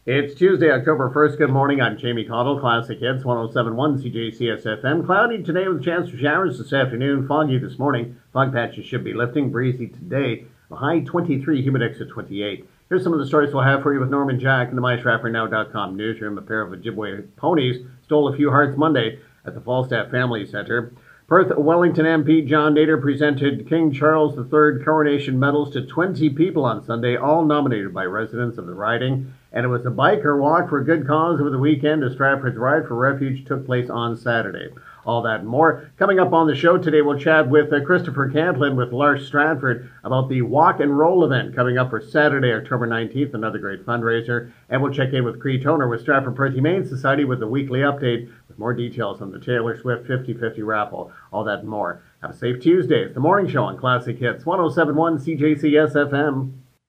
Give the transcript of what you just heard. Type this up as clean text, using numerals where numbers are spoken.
It's Tuesday, October 1st. Good morning. I'm Jamie Cottle, Classic Hits 1071 CJCS FM. Cloudy today with a chance for showers this afternoon. Foggy this morning. Fog patches should be lifting. Breezy today. A high 23, humid at 28. Here's some of the stories we'll have for you with Norman Jack in the MyStrapperNow.com newsroom. A pair of Ojibwe ponies stole a few hearts Monday at the Falstaff Family Center. Perth Wellington MP John Nader presented King Charles III coronation medals to 20 people on Sunday, all nominated by residents of the riding. And it was a biker walk for a good cause over the weekend as Stratford's Ride for Refuge took place on Saturday. All that and more. Coming up on the show today, we'll chat with Christopher Cantlin with L'Arche Stratford about the Walk and Roll event coming up for Saturday, October 19th, another great fundraiser. And we'll check in with Cree Toner with Stratford Perth Humane Society with a weekly update with more details on the Taylor Swift 50/50 raffle. All that and more. Have a safe Tuesday. It's the morning show on Classic Hits 1071 CJCS FM.